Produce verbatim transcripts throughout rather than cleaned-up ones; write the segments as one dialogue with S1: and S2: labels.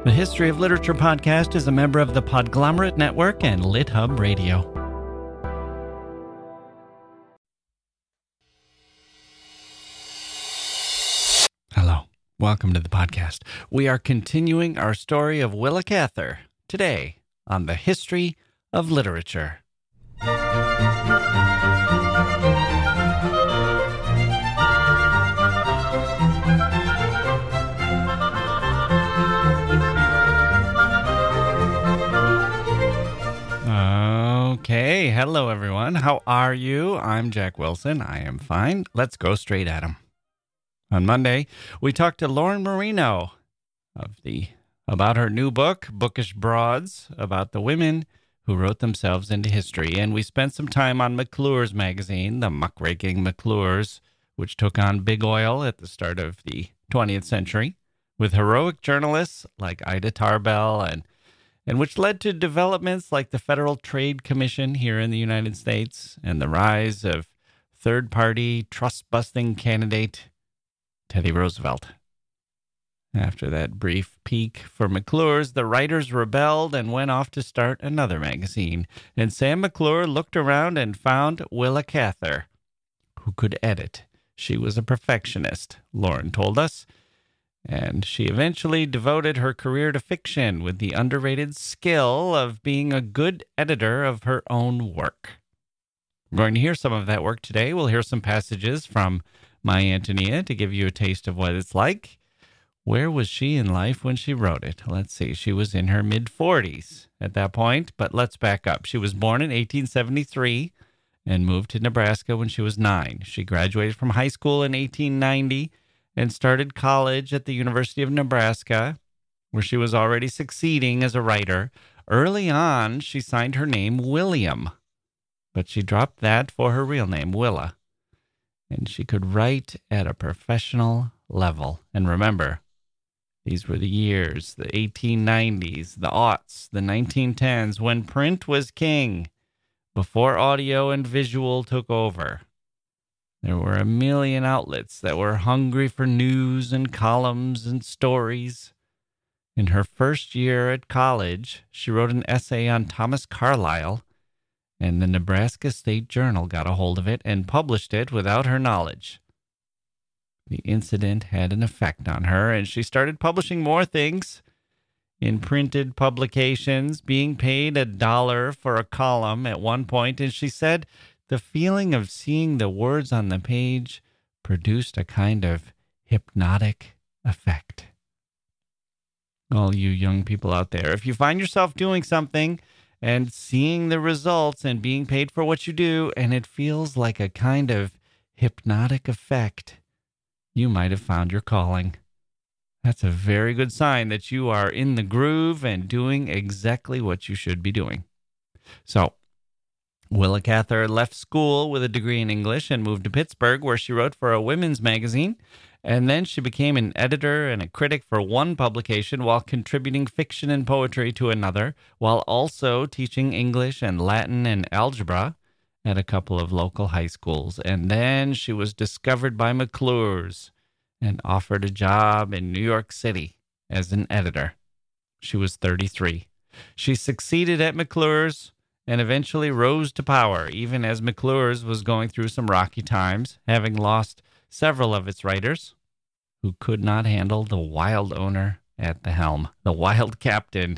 S1: The History of Literature podcast is a member of the Podglomerate Network and LitHub Radio. Hello, welcome to the podcast. We are continuing our story of Willa Cather today on the History of Literature. Okay, hello everyone. How are you? I'm Jack Wilson. I am fine. Let's go straight at 'em. On Monday, we talked to Lauren Marino of the about her new book, Bookish Broads, about the women who wrote themselves into history. And we spent some time on McClure's magazine, the muckraking McClure's, which took on big oil at the start of the twentieth century, with heroic journalists like Ida Tarbell and and which led to developments like the Federal Trade Commission here in the United States and the rise of third-party, trust-busting candidate Teddy Roosevelt. After that brief peak for McClure's, the writers rebelled and went off to start another magazine, and Sam McClure looked around and found Willa Cather, who could edit. She was a perfectionist, Lauren told us, and she eventually devoted her career to fiction with the underrated skill of being a good editor of her own work. We're going to hear some of that work today. We'll hear some passages from My Antonia to give you a taste of what it's like. Where was she in life when she wrote it? Let's see. She was in her mid-forties at that point, but let's back up. She was born in eighteen seventy-three and moved to Nebraska when she was nine. She graduated from high school in eighteen ninety and started college at the University of Nebraska, where she was already succeeding as a writer. Early on, she signed her name William, but she dropped that for her real name, Willa. And she could write at a professional level. And remember, these were the years, the eighteen nineties, the aughts, the nineteen tens, when print was king, before audio and visual took over. There were a million outlets that were hungry for news and columns and stories. In her first year at college, she wrote an essay on Thomas Carlyle, and the Nebraska State Journal got a hold of it and published it without her knowledge. The incident had an effect on her, and she started publishing more things in printed publications, being paid a dollar for a column at one point, and she said the feeling of seeing the words on the page produced a kind of hypnotic effect. All you young people out there, if you find yourself doing something and seeing the results and being paid for what you do, and it feels like a kind of hypnotic effect, you might have found your calling. That's a very good sign that you are in the groove and doing exactly what you should be doing. So, Willa Cather left school with a degree in English and moved to Pittsburgh, where she wrote for a women's magazine. And then she became an editor and a critic for one publication while contributing fiction and poetry to another, while also teaching English and Latin and algebra at a couple of local high schools. And then she was discovered by McClure's and offered a job in New York City as an editor. She was thirty-three. She succeeded at McClure's and eventually rose to power, even as McClure's was going through some rocky times, having lost several of its writers who could not handle the wild owner at the helm, the wild captain.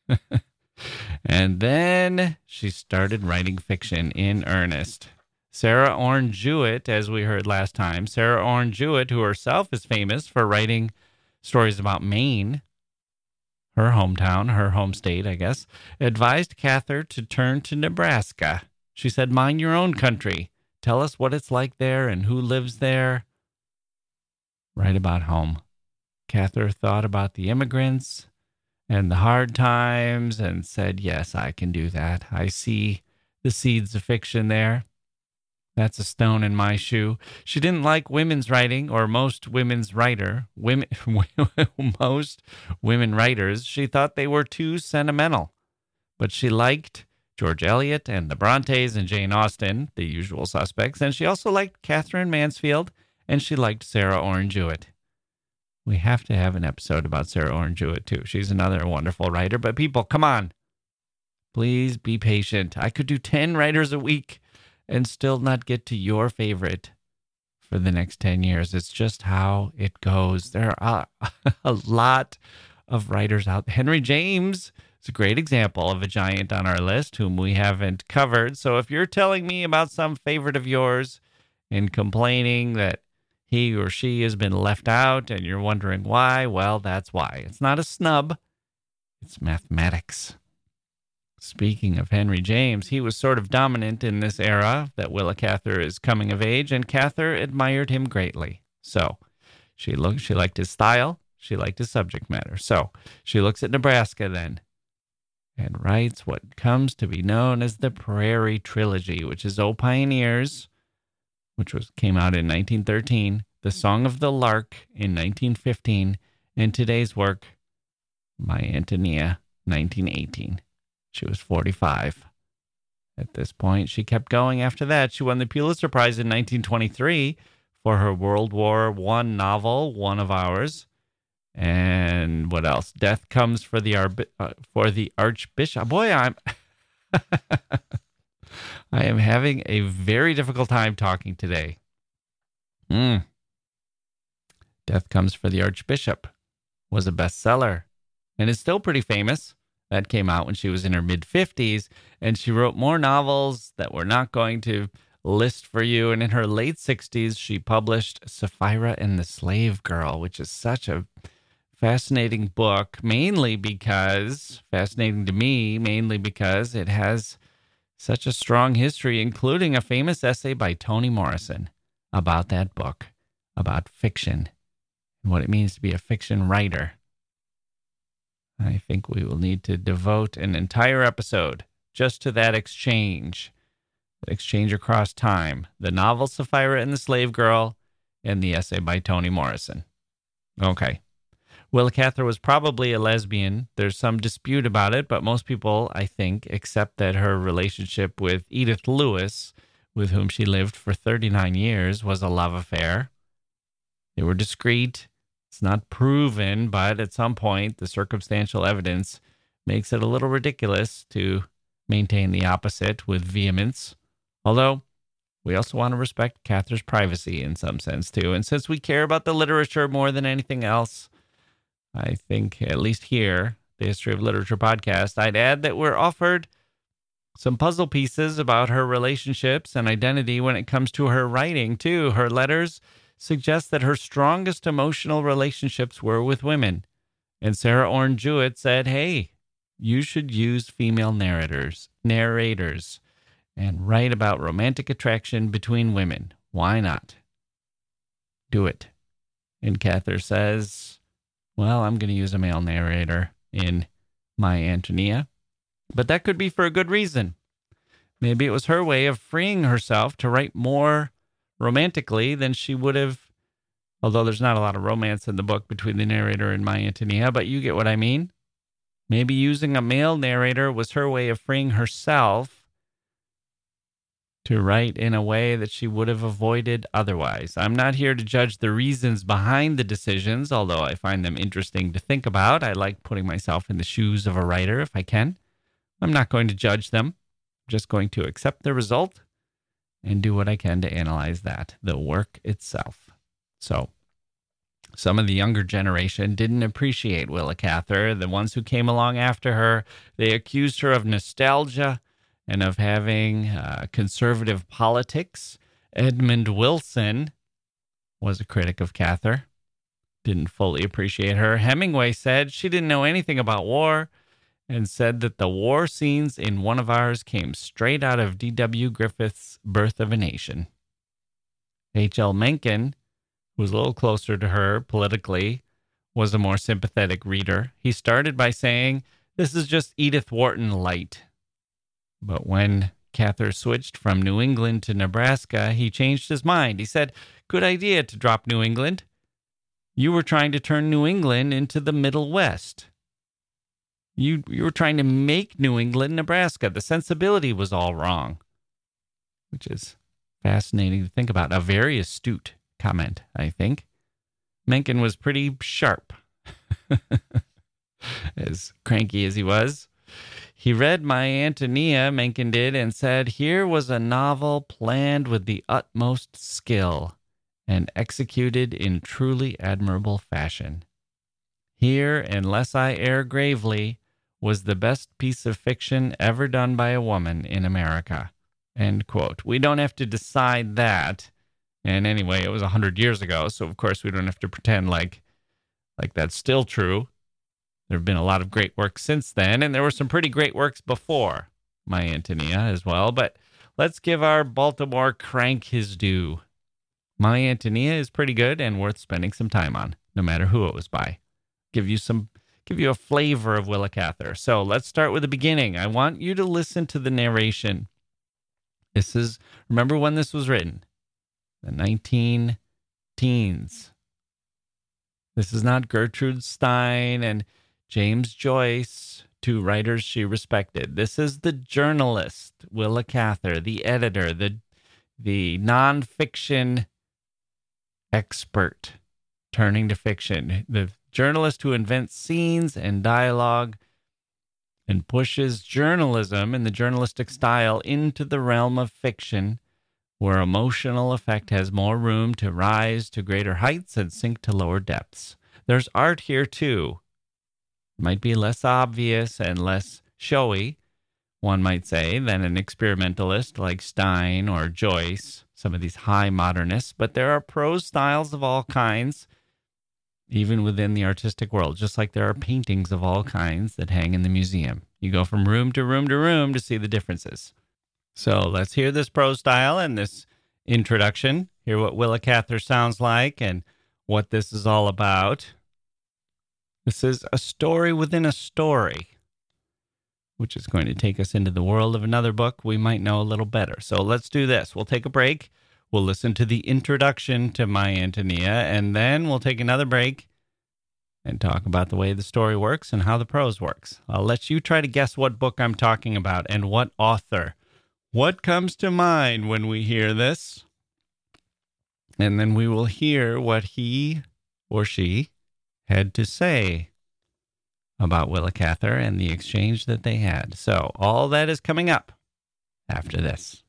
S1: And then she started writing fiction in earnest. Sarah Orne Jewett, as we heard last time, Sarah Orne Jewett, who herself is famous for writing stories about Maine, her hometown, her home state, I guess, advised Cather to turn to Nebraska. She said, mind your own country. Tell us what it's like there and who lives there. Write about home. Cather thought about the immigrants and the hard times and said, yes, I can do that. I see the seeds of fiction there. That's a stone in my shoe. She didn't like women's writing, or most women's writer, women, most women writers. She thought they were too sentimental. But she liked George Eliot and the Brontes and Jane Austen, the usual suspects. And she also liked Catherine Mansfield, and she liked Sarah Orne Jewett. We have to have an episode about Sarah Orne Jewett, too. She's another wonderful writer. But people, come on. Please be patient. I could do ten writers a week and still not get to your favorite for the next ten years. It's just how it goes. There are a lot of writers out there. Henry James is a great example of a giant on our list whom we haven't covered. So if you're telling me about some favorite of yours and complaining that he or she has been left out and you're wondering why, well, that's why. It's not a snub. It's mathematics. Speaking of Henry James, he was sort of dominant in this era that Willa Cather is coming of age, and Cather admired him greatly. So she looked, she liked his style, she liked his subject matter. So she looks at Nebraska then and writes what comes to be known as the Prairie Trilogy, which is O Pioneers, which was came out in nineteen thirteen, The Song of the Lark in nineteen fifteen, and today's work, My Antonia, nineteen eighteen. She was forty-five. At this point, she kept going after that. She won the Pulitzer Prize in nineteen twenty-three for her World War One novel, One of Ours. And what else? Death Comes for the Arbi- uh, for the Archbishop. Boy, I'm I am having a very difficult time talking today. Mm. Death Comes for the Archbishop was a bestseller and is still pretty famous. That came out when she was in her mid-fifties, and she wrote more novels that we're not going to list for you. And in her late sixties, she published Sapphira and the Slave Girl, which is such a fascinating book, mainly because, fascinating to me, mainly because it has such a strong history, including a famous essay by Toni Morrison about that book, about fiction, and what it means to be a fiction writer. I think we will need to devote an entire episode just to that exchange, that exchange across time, the novel Sapphira and the Slave Girl, and the essay by Toni Morrison. Okay. Willa Cather was probably a lesbian. There's some dispute about it, but most people, I think, accept that her relationship with Edith Lewis, with whom she lived for thirty-nine years, was a love affair. They were discreet. It's not proven, but at some point, the circumstantial evidence makes it a little ridiculous to maintain the opposite with vehemence. Although, we also want to respect Cather's privacy in some sense, too. And since we care about the literature more than anything else, I think, at least here, the History of Literature podcast, I'd add that we're offered some puzzle pieces about her relationships and identity when it comes to her writing, too. Her letters suggest that her strongest emotional relationships were with women. And Sarah Orne Jewett said, hey, you should use female narrators, narrators and write about romantic attraction between women. Why not? Do it. And Cather says, well, I'm going to use a male narrator in My Antonia. But that could be for a good reason. Maybe it was her way of freeing herself to write more romantically than she would have, although there's not a lot of romance in the book between the narrator and My Antonia, but you get what I mean. Maybe using a male narrator was her way of freeing herself to write in a way that she would have avoided otherwise. I'm not here to judge the reasons behind the decisions, although I find them interesting to think about. I like putting myself in the shoes of a writer if I can. I'm not going to judge them. I'm just going to accept the result and do what I can to analyze that, the work itself. So, some of the younger generation didn't appreciate Willa Cather. The ones who came along after her, they accused her of nostalgia and of having uh, conservative politics. Edmund Wilson was a critic of Cather, didn't fully appreciate her. Hemingway said she didn't know anything about war and said that the war scenes in One of Ours came straight out of D W Griffith's Birth of a Nation. H L Mencken, who was a little closer to her politically, was a more sympathetic reader. He started by saying, this is just Edith Wharton light. But when Cather switched from New England to Nebraska, he changed his mind. He said, good idea to drop New England. You were trying to turn New England into the Middle West. You, you were trying to make New England Nebraska. The sensibility was all wrong, which is fascinating to think about. A very astute comment, I think. Mencken was pretty sharp, as cranky as he was. He read My Antonia, Mencken did, and said, here was a novel planned with the utmost skill and executed in truly admirable fashion. Here, unless I err gravely, was the best piece of fiction ever done by a woman in America. End quote. We don't have to decide that. And anyway, it was one hundred years ago, so of course we don't have to pretend like, like that's still true. There have been a lot of great works since then, and there were some pretty great works before My Antonia as well. But let's give our Baltimore crank his due. My Antonia is pretty good and worth spending some time on, no matter who it was by. Give you some, give you a flavor of Willa Cather. So let's start with the beginning. I want you to listen to the narration. This is, remember when this was written? The nineteen teens. This is not Gertrude Stein and James Joyce, two writers she respected. This is the journalist, Willa Cather, the editor, the the nonfiction expert turning to fiction, the journalist who invents scenes and dialogue and pushes journalism in the journalistic style into the realm of fiction, where emotional effect has more room to rise to greater heights and sink to lower depths. There's art here, too. Might be less obvious and less showy, one might say, than an experimentalist like Stein or Joyce, some of these high modernists, but there are prose styles of all kinds, even within the artistic world, just like there are paintings of all kinds that hang in the museum. You go from room to room to room to see the differences. So let's hear this prose style and this introduction, hear what Willa Cather sounds like and what this is all about. This is a story within a story, which is going to take us into the world of another book we might know a little better. So let's do this. We'll take a break. We'll listen to the introduction to My Antonia, and then we'll take another break and talk about the way the story works and how the prose works. I'll let you try to guess what book I'm talking about and what author. What comes to mind when we hear this? And then we will hear what he or she had to say about Willa Cather and the exchange that they had. So all that is coming up after this.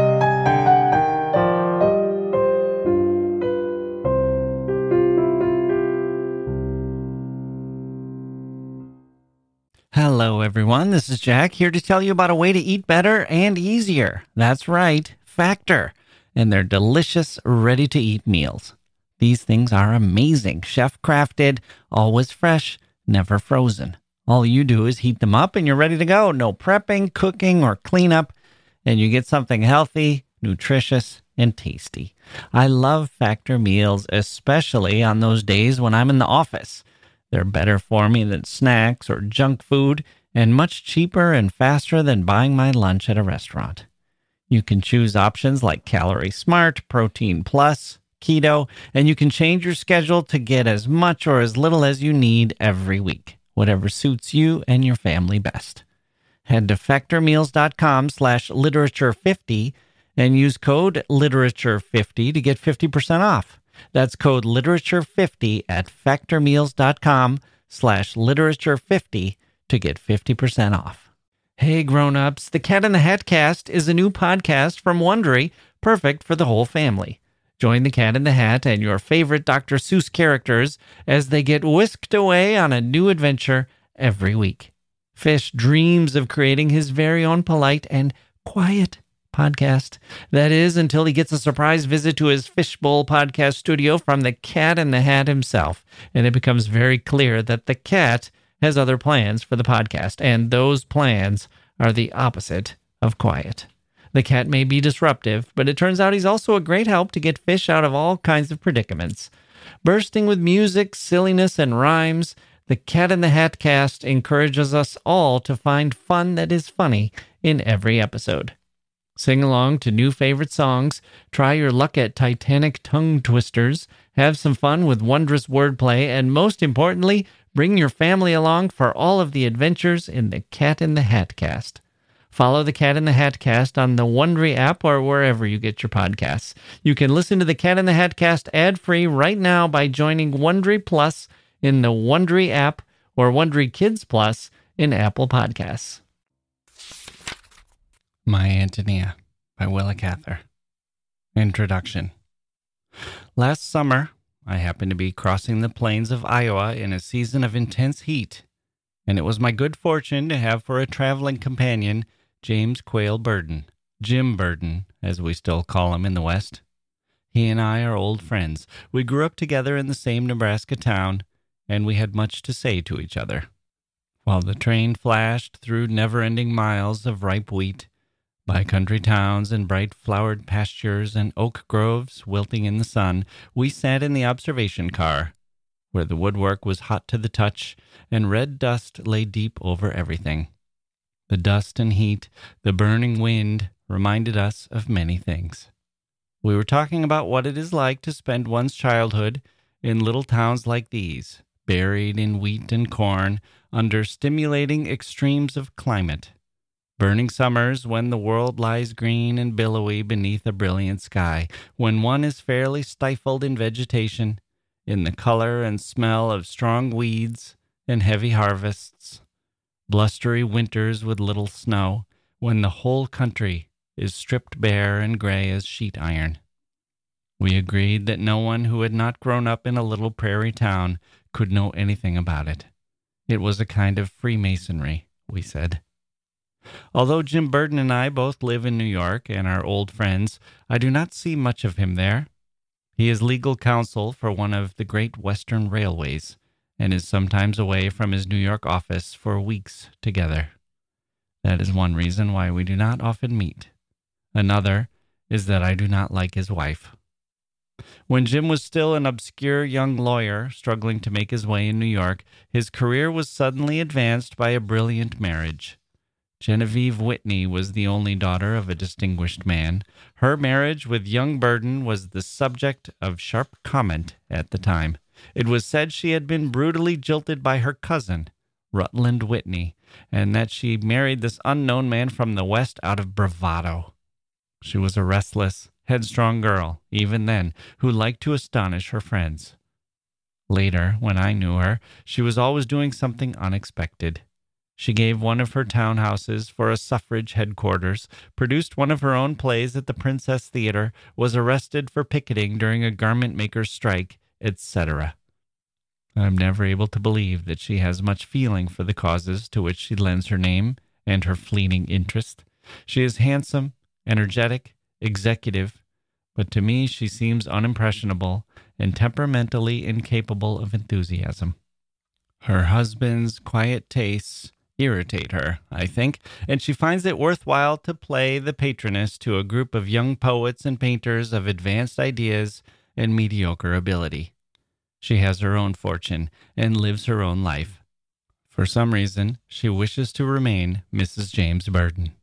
S1: Hello, everyone. This is Jack here to tell you about a way to eat better and easier. That's right, Factor, and their delicious, ready-to-eat meals. These things are amazing, chef-crafted, always fresh, never frozen. All you do is heat them up and you're ready to go. No prepping, cooking, or cleanup, and you get something healthy, nutritious, and tasty. I love Factor meals, especially on those days when I'm in the office. They're better for me than snacks or junk food, and much cheaper and faster than buying my lunch at a restaurant. You can choose options like Calorie Smart, Protein Plus, Keto, and you can change your schedule to get as much or as little as you need every week, whatever suits you and your family best. Head to factormeals.com slash literature50 and use code literature fifty to get fifty percent off. That's code literature fifty at factormeals.com slash literature50 to get fifty percent off. Hey grown-ups, the Cat in the Hat Cast is a new podcast from Wondery, perfect for the whole family. Join the Cat in the Hat and your favorite Doctor Seuss characters as they get whisked away on a new adventure every week. Fish dreams of creating his very own polite and quiet podcast. That is, until he gets a surprise visit to his Fishbowl podcast studio from the Cat in the Hat himself, and it becomes very clear that the cat has other plans for the podcast, and those plans are the opposite of quiet. The cat may be disruptive, but it turns out he's also a great help to get Fish out of all kinds of predicaments. Bursting with music, silliness, and rhymes, the Cat in the Hat Cast encourages us all to find fun that is funny in every episode. Sing along to new favorite songs, try your luck at Titanic tongue twisters, have some fun with wondrous wordplay, and most importantly, bring your family along for all of the adventures in the Cat in the Hat Cast. Follow the Cat in the Hat Cast on the Wondery app or wherever you get your podcasts. You can listen to the Cat in the Hat Cast ad-free right now by joining Wondery Plus in the Wondery app or Wondery Kids Plus in Apple Podcasts. My Antonia by Willa Cather. Introduction. Last summer, I happened to be crossing the plains of Iowa in a season of intense heat, and it was my good fortune to have for a traveling companion James Quayle Burden, Jim Burden, as we still call him in the West. He and I are old friends. We grew up together in the same Nebraska town, and we had much to say to each other. While the train flashed through never-ending miles of ripe wheat, by country towns and bright flowered pastures and oak groves wilting in the sun, we sat in the observation car, where the woodwork was hot to the touch and red dust lay deep over everything. The dust and heat, the burning wind, reminded us of many things. We were talking about what it is like to spend one's childhood in little towns like these, buried in wheat and corn, under stimulating extremes of climate. Burning summers when the world lies green and billowy beneath a brilliant sky, when one is fairly stifled in vegetation, in the color and smell of strong weeds and heavy harvests. Blustery winters with little snow, when the whole country is stripped bare and gray as sheet iron. We agreed that no one who had not grown up in a little prairie town could know anything about it. It was a kind of Freemasonry, we said. Although Jim Burden and I both live in New York and are old friends, I do not see much of him there. He is legal counsel for one of the great Western railways, and is sometimes away from his New York office for weeks together. That is one reason why we do not often meet. Another is that I do not like his wife. When Jim was still an obscure young lawyer struggling to make his way in New York, his career was suddenly advanced by a brilliant marriage. Genevieve Whitney was the only daughter of a distinguished man. Her marriage with young Burden was the subject of sharp comment at the time. It was said she had been brutally jilted by her cousin, Rutland Whitney, and that she married this unknown man from the West out of bravado. She was a restless, headstrong girl, even then, who liked to astonish her friends. Later, when I knew her, she was always doing something unexpected. She gave one of her townhouses for a suffrage headquarters, produced one of her own plays at the Princess Theater, was arrested for picketing during a garment maker's strike, et cetera. I am never able to believe that she has much feeling for the causes to which she lends her name and her fleeting interest. She is handsome, energetic, executive, but to me she seems unimpressionable and temperamentally incapable of enthusiasm. Her husband's quiet tastes irritate her, I think, and she finds it worthwhile to play the patroness to a group of young poets and painters of advanced ideas and mediocre ability. She has her own fortune and lives her own life. For some reason, she wishes to remain Missus James Burden.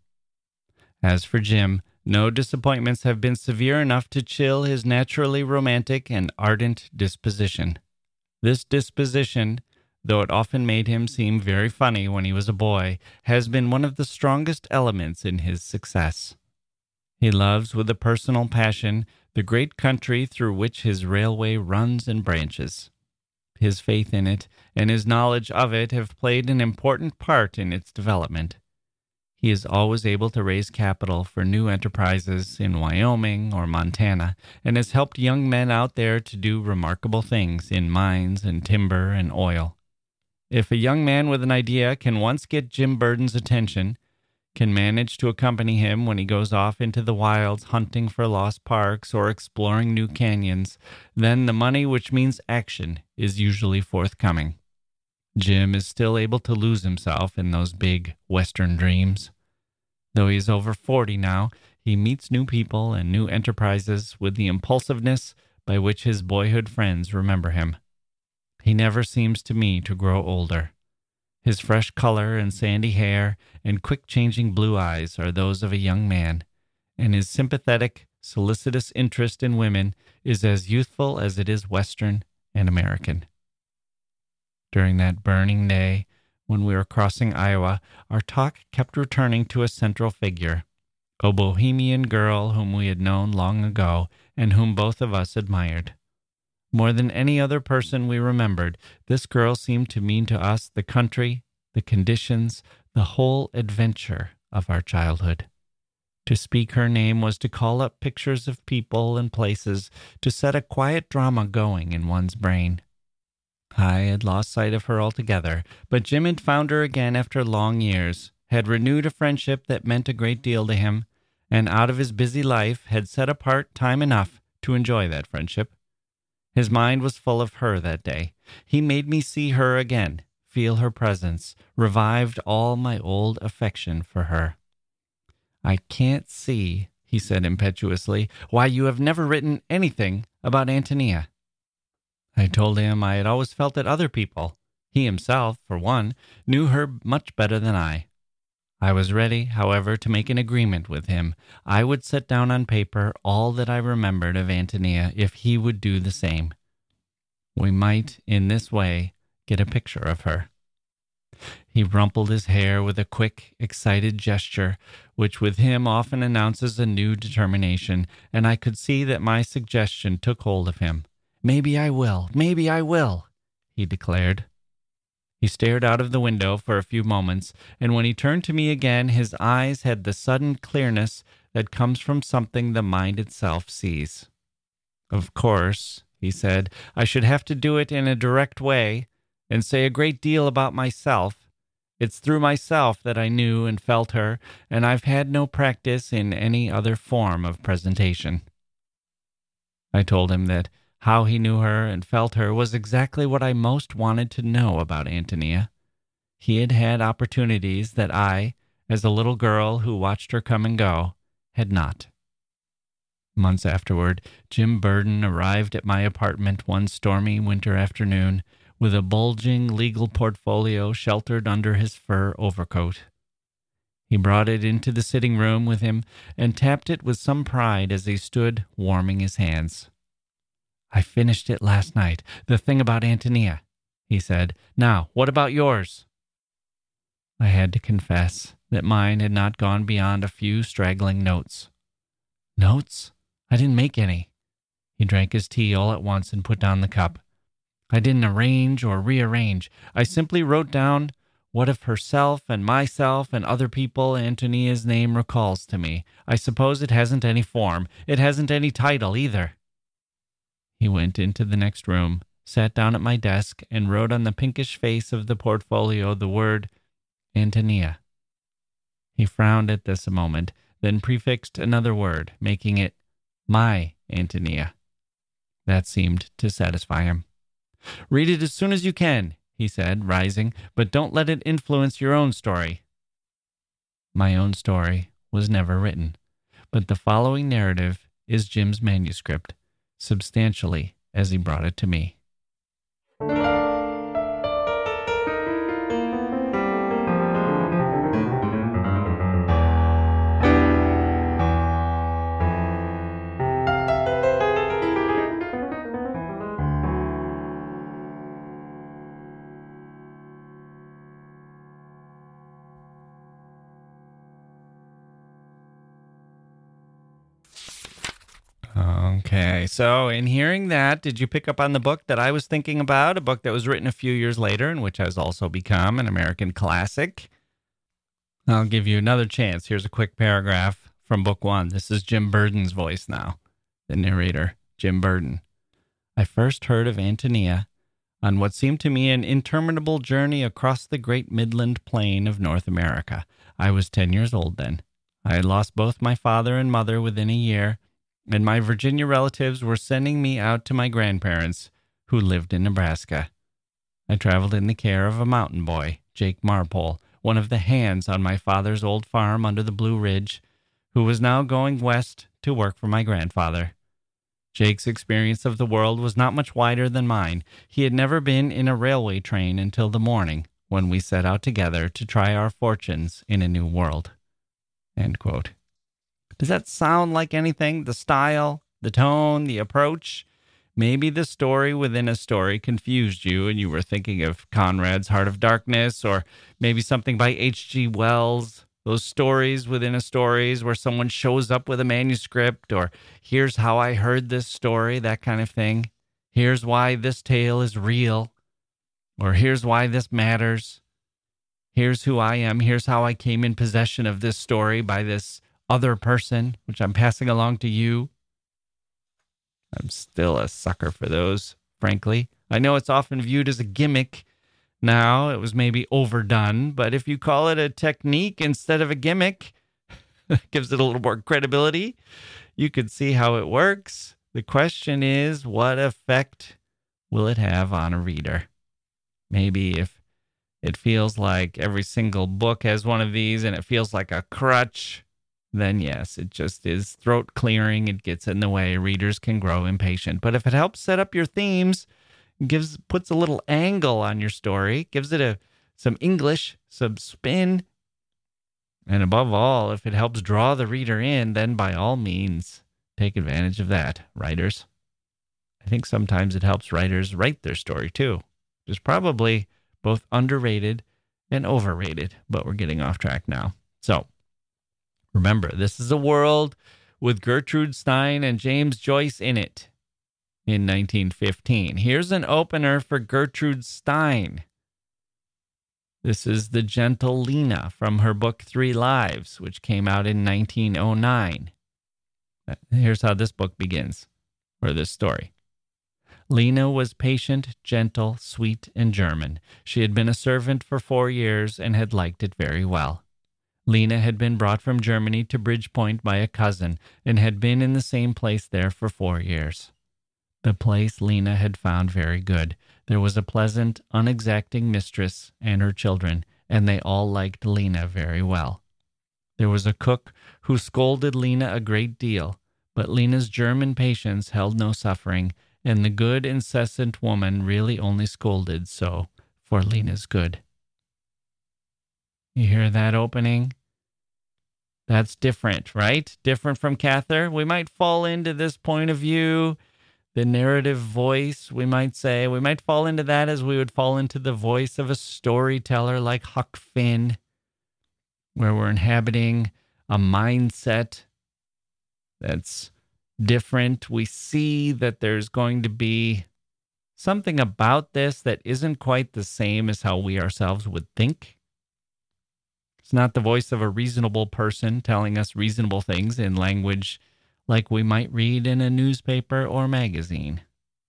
S1: As for Jim, no disappointments have been severe enough to chill his naturally romantic and ardent disposition. This disposition, though it often made him seem very funny when he was a boy, has been one of the strongest elements in his success. He loves with a personal passion the great country through which his railway runs and branches. His faith in it and his knowledge of it have played an important part in its development. He is always able to raise capital for new enterprises in Wyoming or Montana, and has helped young men out there to do remarkable things in mines and timber and oil. If a young man with an idea can once get Jim Burden's attention, can manage to accompany him when he goes off into the wilds hunting for lost parks or exploring new canyons, then the money which means action is usually forthcoming. Jim is still able to lose himself in those big Western dreams. Though he is over forty now, he meets new people and new enterprises with the impulsiveness by which his boyhood friends remember him. He never seems to me to grow older. His fresh color and sandy hair and quick-changing blue eyes are those of a young man, and his sympathetic, solicitous interest in women is as youthful as it is Western and American. During that burning day, When we were crossing Iowa, our talk kept returning to a central figure, a bohemian girl whom we had known long ago and whom both of us admired. More than any other person we remembered, this girl seemed to mean to us the country, the conditions, the whole adventure of our childhood. To speak her name was to call up pictures of people and places, to set a quiet drama going in one's brain. I had lost sight of her altogether, but Jim had found her again after long years, had renewed a friendship that meant a great deal to him, and out of his busy life had set apart time enough to enjoy that friendship. His mind was full of her that day. He made me see her again, feel her presence, revived all my old affection for her. "I can't see," he said impetuously, "why you have never written anything about Antonia." I told him I had always felt that other people, he himself, for one, knew her much better than I. I was ready, however, to make an agreement with him. I would set down on paper all that I remembered of Antonia if he would do the same. We might, in this way, get a picture of her. He rumpled his hair with a quick, excited gesture, which with him often announces a new determination, and I could see that my suggestion took hold of him. "Maybe I will, maybe I will," he declared. He stared out of the window for a few moments, and when he turned to me again, his eyes had the sudden clearness that comes from something the mind itself sees. "Of course," he said, "I should have to do it in a direct way and say a great deal about myself. It's through myself that I knew and felt her, and I've had no practice in any other form of presentation." I told him that how he knew her and felt her was exactly what I most wanted to know about Antonia. He had had opportunities that I, as a little girl who watched her come and go, had not. Months afterward, Jim Burden arrived at my apartment one stormy winter afternoon with a bulging legal portfolio sheltered under his fur overcoat. He brought it into the sitting room with him and tapped it with some pride as he stood warming his hands. "I finished it last night, the thing about Antonia," he said. "Now, what about yours?" I had to confess that mine had not gone beyond a few straggling notes. "Notes? I didn't make any." He drank his tea all at once and put down the cup. "I didn't arrange or rearrange. I simply wrote down what of herself and myself and other people Antonia's name recalls to me. I suppose it hasn't any form. It hasn't any title either." He went into the next room, sat down at my desk, and wrote on the pinkish face of the portfolio the word Antonia. He frowned at this a moment, then prefixed another word, making it my Antonia. That seemed to satisfy him. "Read it as soon as you can," he said, rising, "but don't let it influence your own story." My own story was never written, but the following narrative is Jim's manuscript, substantially as he brought it to me. Okay, so in hearing that, did you pick up on the book that I was thinking about, a book that was written a few years later and which has also become an American classic? I'll give you another chance. Here's a quick paragraph from book one. This is Jim Burden's voice now, the narrator, Jim Burden. "I first heard of Antonia on what seemed to me an interminable journey across the great midland plain of North America. I was ten years old then. I had lost both my father and mother within a year, and my Virginia relatives were sending me out to my grandparents, who lived in Nebraska. I traveled in the care of a mountain boy, Jake Marpole, one of the hands on my father's old farm under the Blue Ridge, who was now going west to work for my grandfather. Jake's experience of the world was not much wider than mine. He had never been in a railway train until the morning, when we set out together to try our fortunes in a new world." End quote. Does that sound like anything? The style, the tone, the approach? Maybe the story within a story confused you and you were thinking of Conrad's Heart of Darkness, or maybe something by H G. Wells. Those stories within a stories where someone shows up with a manuscript, or here's how I heard this story, that kind of thing. Here's why this tale is real, or here's why this matters. Here's who I am. Here's how I came in possession of this story by this other person, which I'm passing along to you. I'm still a sucker for those, frankly. I know it's often viewed as a gimmick now. It was maybe overdone, but if you call it a technique instead of a gimmick, it gives it a little more credibility. You could see how it works. The question is, what effect will it have on a reader? Maybe if it feels like every single book has one of these and it feels like a crutch, then yes, it just is throat clearing. It gets in the way. Readers can grow impatient. But if it helps set up your themes, gives puts a little angle on your story, gives it a some English, some spin, and above all, if it helps draw the reader in, then by all means, take advantage of that, writers. I think sometimes it helps writers write their story too, which is probably both underrated and overrated, but we're getting off track now. So, remember, this is a world with Gertrude Stein and James Joyce in it in nineteen fifteen. Here's an opener for Gertrude Stein. This is the gentle Lena from her book Three Lives, which came out in nineteen oh nine. Here's how this book begins, or this story. Lena was patient, gentle, sweet, and German. She had been a servant for four years and had liked it very well. Lena had been brought from Germany to Bridgepoint by a cousin and had been in the same place there for four years. The place Lena had found very good. There was a pleasant, unexacting mistress and her children, and they all liked Lena very well. There was a cook who scolded Lena a great deal, but Lena's German patience held no suffering, and the good, incessant woman really only scolded so for Lena's good. You hear that opening? That's different, right? Different from Cather. We might fall into this point of view, the narrative voice, we might say. We might fall into that as we would fall into the voice of a storyteller like Huck Finn, where we're inhabiting a mindset that's different. We see that there's going to be something about this that isn't quite the same as how we ourselves would think. It's not the voice of a reasonable person telling us reasonable things in language like we might read in a newspaper or magazine.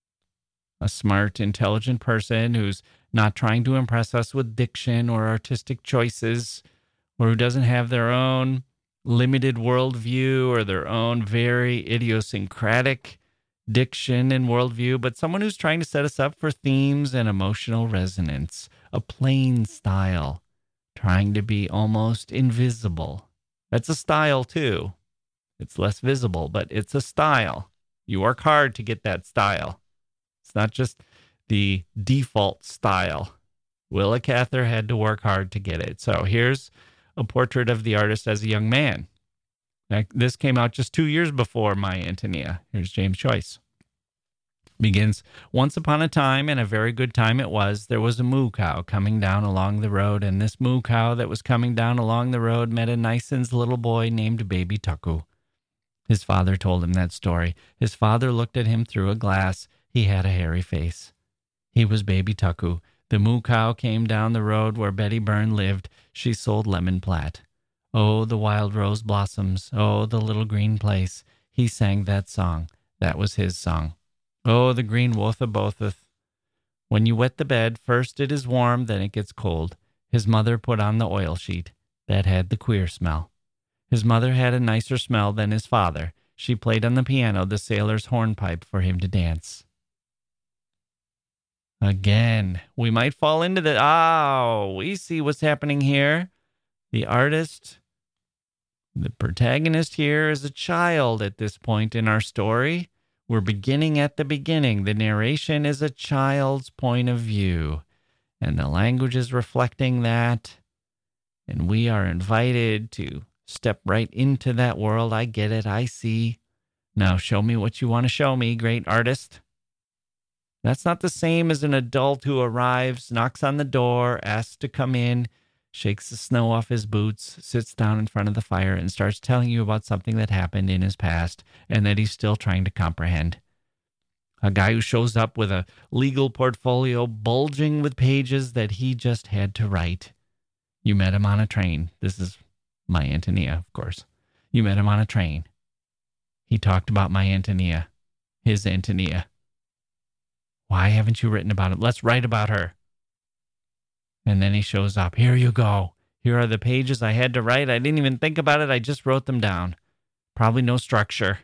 S1: A smart, intelligent person who's not trying to impress us with diction or artistic choices, or who doesn't have their own limited worldview or their own very idiosyncratic diction and worldview, but someone who's trying to set us up for themes and emotional resonance, a plain style, trying to be almost invisible. That's a style too. It's less visible, but it's a style. You work hard to get that style. It's not just the default style. Willa Cather had to work hard to get it. So here's a portrait of the artist as a young man. Now, this came out just two years before My Antonia. Here's James Joyce. Begins, once upon a time, and a very good time it was, there was a moo cow coming down along the road, and this moo cow that was coming down along the road met a nicens little boy named Baby Tuckoo. His father told him that story. His father looked at him through a glass. He had a hairy face. He was Baby Tuckoo. The moo cow came down the road where Betty Byrne lived. She sold lemon platt. Oh, the wild rose blossoms. Oh, the little green place. He sang that song. That was his song. Oh, the green wotha botheth. When you wet the bed, first it is warm, then it gets cold. His mother put on the oil sheet. That had the queer smell. His mother had a nicer smell than his father. She played on the piano the sailor's hornpipe for him to dance. Again, we might fall into the, oh, we see what's happening here. The artist, the protagonist here is a child at this point in our story. We're beginning at the beginning. The narration is a child's point of view, and the language is reflecting that, and we are invited to step right into that world. I get it. I see. Now show me what you want to show me, great artist. That's not the same as an adult who arrives, knocks on the door, asks to come in, shakes the snow off his boots, sits down in front of the fire, and starts telling you about something that happened in his past and that he's still trying to comprehend. A guy who shows up with a legal portfolio bulging with pages that he just had to write. You met him on a train. This is my Antonia, of course. You met him on a train. He talked about my Antonia, his Antonia. Why haven't you written about it? Let's write about her. And then he shows up. Here you go. Here are the pages I had to write. I didn't even think about it. I just wrote them down. Probably no structure.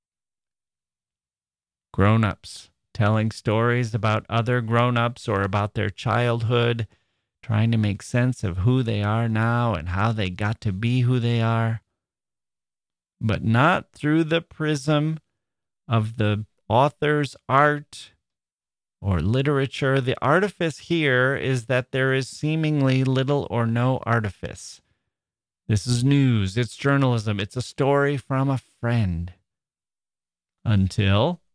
S1: Grown-ups telling stories about other grown-ups or about their childhood, trying to make sense of who they are now and how they got to be who they are, but not through the prism of the author's art or literature. The artifice here is that there is seemingly little or no artifice. This is news. It's journalism. It's a story from a friend. Until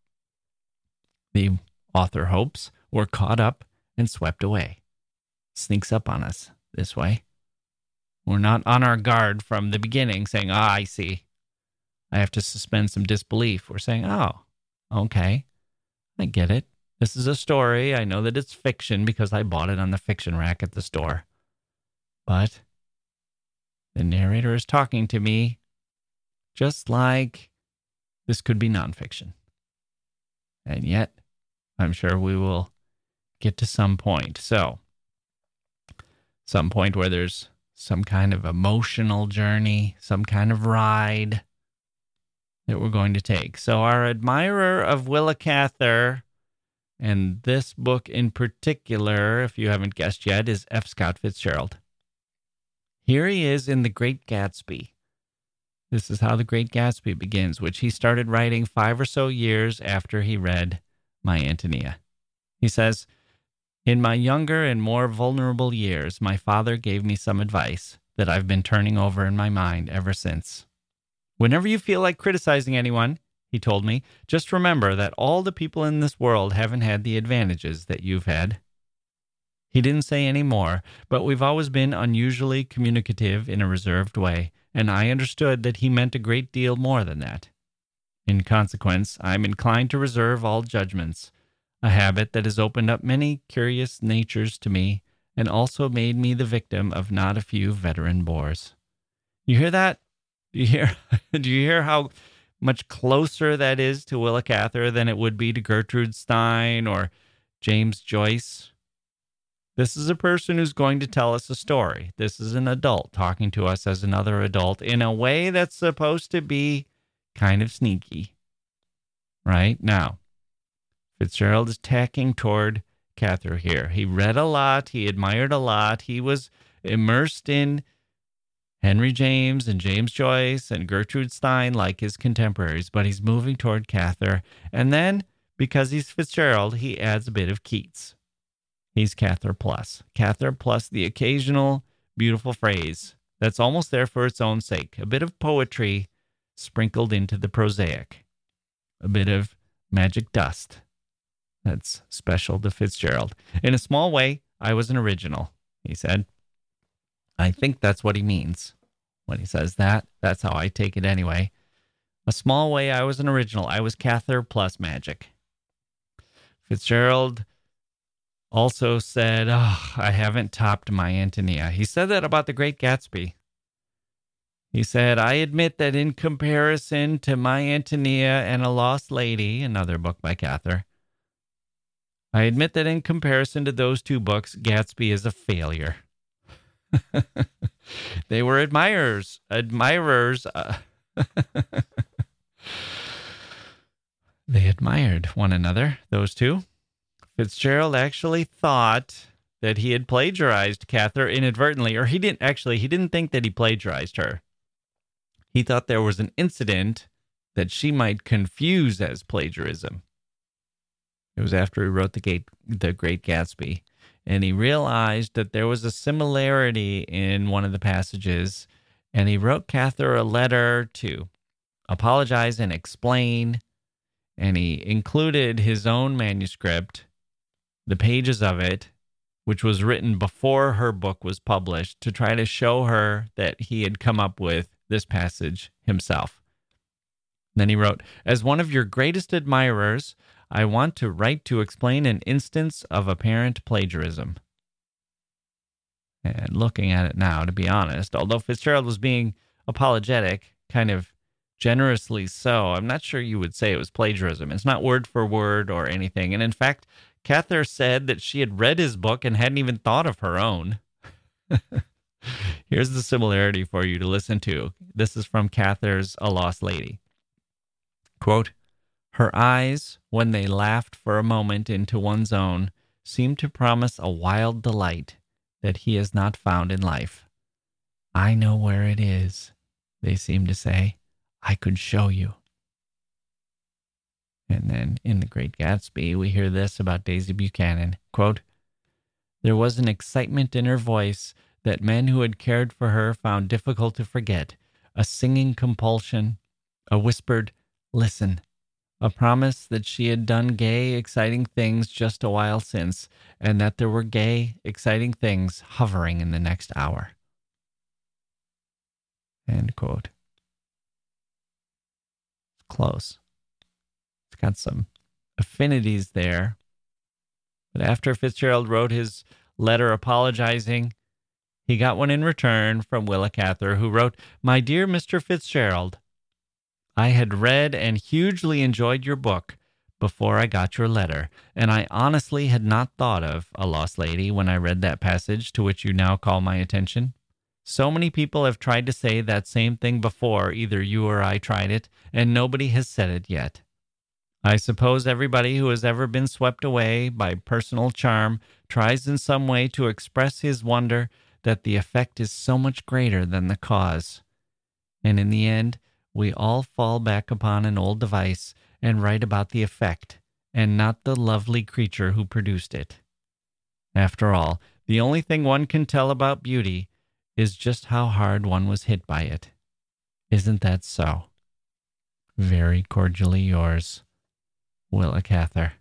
S1: the author hopes we're caught up and swept away. Sneaks up on us this way. We're not on our guard from the beginning saying, ah, I see. I have to suspend some disbelief. We're saying, oh, okay, I get it. This is a story. I know that it's fiction because I bought it on the fiction rack at the store. But the narrator is talking to me just like this could be nonfiction. And yet, I'm sure we will get to some point. So, some point where there's some kind of emotional journey, some kind of ride that we're going to take. So our admirer of Willa Cather, and this book in particular, if you haven't guessed yet, is F. Scott Fitzgerald. Here he is in The Great Gatsby. This is how The Great Gatsby begins, which he started writing five or so years after he read My Antonia. He says, in my younger and more vulnerable years, my father gave me some advice that I've been turning over in my mind ever since. Whenever you feel like criticizing anyone, he told me, just remember that all the people in this world haven't had the advantages that you've had. He didn't say any more, but we've always been unusually communicative in a reserved way, and I understood that he meant a great deal more than that. In consequence, I'm inclined to reserve all judgments, a habit that has opened up many curious natures to me and also made me the victim of not a few veteran bores. You hear that? Do you hear, do you hear how much closer that is to Willa Cather than it would be to Gertrude Stein or James Joyce? This is a person who's going to tell us a story. This is an adult talking to us as another adult in a way that's supposed to be kind of sneaky. Right? Now, Fitzgerald is tacking toward Cather here. He read a lot. He admired a lot. He was immersed in Henry James and James Joyce and Gertrude Stein like his contemporaries, but he's moving toward Cather. And then, because he's Fitzgerald, he adds a bit of Keats. He's Cather plus. Cather plus the occasional beautiful phrase that's almost there for its own sake. A bit of poetry sprinkled into the prosaic. A bit of magic dust that's special to Fitzgerald. In a small way, I was an original, he said. I think that's what he means when he says that. That's how I take it anyway. A small way, I was an original. I was Cather plus magic. Fitzgerald also said, oh, I haven't topped my Antonia. He said that about The Great Gatsby. He said, I admit that in comparison to My Antonia and A Lost Lady, another book by Cather, I admit that in comparison to those two books, Gatsby is a failure. They were admirers, admirers. Uh, they admired one another, those two. Fitzgerald actually thought that he had plagiarized Cather inadvertently, or he didn't actually, he didn't think that he plagiarized her. He thought there was an incident that she might confuse as plagiarism. It was after he wrote the, Gate, the Great Gatsby. And he realized that there was a similarity in one of the passages, and he wrote Cather a letter to apologize and explain, and he included his own manuscript the pages of it, which was written before her book was published, to try to show her that he had come up with this passage himself. Then he wrote, "As one of your greatest admirers, I want to write to explain an instance of apparent plagiarism." And looking at it now, to be honest, although Fitzgerald was being apologetic, kind of generously so, I'm not sure you would say it was plagiarism. It's not word for word or anything. And in fact, Cather said that she had read his book and hadn't even thought of her own. Here's the similarity for you to listen to. This is from Cather's A Lost Lady. Quote, "Her eyes, when they laughed for a moment into one's own, seemed to promise a wild delight that he has not found in life. 'I know where it is,' they seem to say. 'I could show you.'" And then in The Great Gatsby, we hear this about Daisy Buchanan. Quote, "There was an excitement in her voice that men who had cared for her found difficult to forget, a singing compulsion, a whispered, 'Listen,' a promise that she had done gay, exciting things just a while since, and that there were gay, exciting things hovering in the next hour." End quote. Close. It's got some affinities there. But after Fitzgerald wrote his letter apologizing, he got one in return from Willa Cather, who wrote, "My dear Mister Fitzgerald, I had read and hugely enjoyed your book before I got your letter, and I honestly had not thought of A Lost Lady when I read that passage to which you now call my attention. So many people have tried to say that same thing before either you or I tried it, and nobody has said it yet. I suppose everybody who has ever been swept away by personal charm tries in some way to express his wonder that the effect is so much greater than the cause. And in the end, we all fall back upon an old device and write about the effect, and not the lovely creature who produced it. After all, the only thing one can tell about beauty is just how hard one was hit by it. Isn't that so? Very cordially yours, Willa Cather."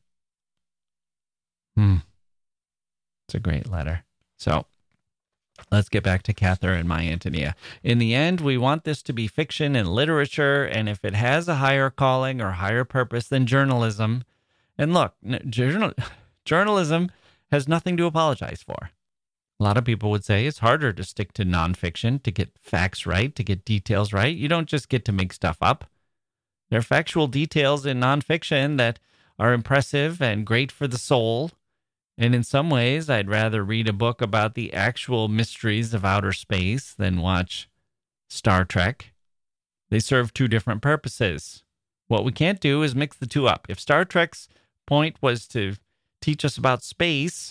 S1: Hmm. It's a great letter. So, let's get back to Cather and My Antonia. In the end, we want this to be fiction and literature, and if it has a higher calling or higher purpose than journalism, and look, journal, journalism has nothing to apologize for. A lot of people would say it's harder to stick to nonfiction, to get facts right, to get details right. You don't just get to make stuff up. There are factual details in nonfiction that are impressive and great for the soul. And in some ways, I'd rather read a book about the actual mysteries of outer space than watch Star Trek. They serve two different purposes. What we can't do is mix the two up. If Star Trek's point was to teach us about space,